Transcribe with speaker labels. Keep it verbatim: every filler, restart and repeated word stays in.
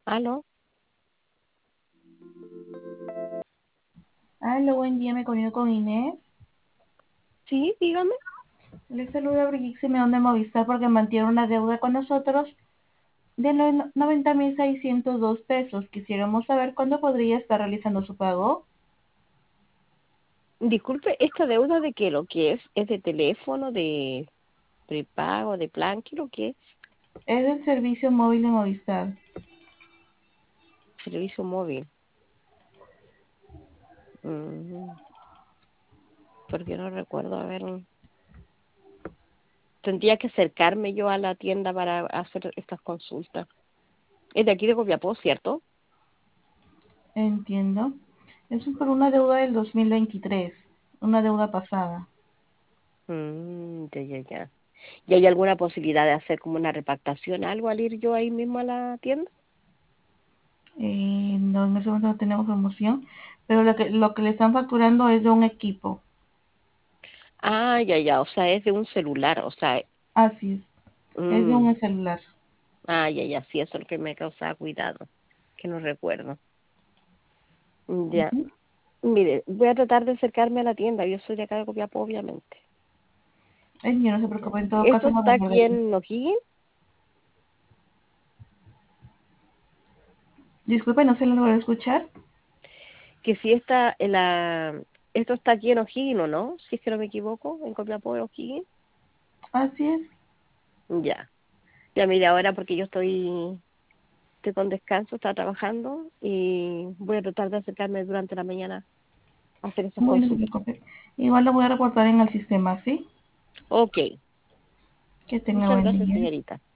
Speaker 1: Aló,
Speaker 2: Hola, buen día, me comunico con Inés.
Speaker 1: sí, dígame.
Speaker 2: Les saluda Brigitte Simeón de Movistar porque mantiene una deuda con nosotros de no- noventa mil seiscientos dos pesos. Quisiéramos saber cuándo podría estar realizando su pago.
Speaker 1: Disculpe, ¿esta deuda de qué lo que es? ¿Es de teléfono, de prepago, de plan? ¿Qué lo que es?
Speaker 2: Es del servicio móvil de Movistar.
Speaker 1: Servicio móvil. Mm, porque no recuerdo, a ver, tendría que acercarme yo a la tienda para hacer estas consultas. Es de aquí de Copiapó, ¿cierto?
Speaker 2: Entiendo. Es por una deuda del dos mil veintitrés, una deuda pasada.
Speaker 1: Mm, ya, ya, ya. ¿Y hay alguna posibilidad de hacer como una repactación, algo al ir yo ahí mismo a la tienda?
Speaker 2: Eh, no, en ese momento no tenemos promoción, pero lo que, lo que le están facturando es de un equipo.
Speaker 1: Ah, ya, ya, o sea, es de un celular, o sea,
Speaker 2: Así es, es de
Speaker 1: mm,
Speaker 2: un celular.
Speaker 1: ah, ya, ya, sí, eso es lo que me causaba cuidado, que no recuerdo. Ya,
Speaker 2: Ujú.
Speaker 1: mire, voy a tratar de acercarme a la tienda, yo soy de acá de Copiapó, obviamente.
Speaker 2: Eh, no se
Speaker 1: Ya.
Speaker 2: preocupe, en todo
Speaker 1: ¿Esto
Speaker 2: caso no
Speaker 1: está aquí
Speaker 2: recordaré.
Speaker 1: en O'Higgins?
Speaker 2: Disculpe, no se lo voy a escuchar.
Speaker 1: Que si está en la... Esto está aquí en O'Higgins, ¿o no? Si es que no me equivoco, en Copiapó, de O'Higgins.
Speaker 2: Así es.
Speaker 1: Ya, ya mire, ahora porque yo estoy, estoy con descanso, estaba trabajando y voy a tratar de acercarme durante la mañana a hacer esas
Speaker 2: Muy no se
Speaker 1: consultas.
Speaker 2: preocupe. Igual lo voy a reportar en el sistema, ¿sí?
Speaker 1: Ok,
Speaker 2: Que tenga
Speaker 1: muchas
Speaker 2: buen
Speaker 1: gracias,
Speaker 2: día.
Speaker 1: señorita.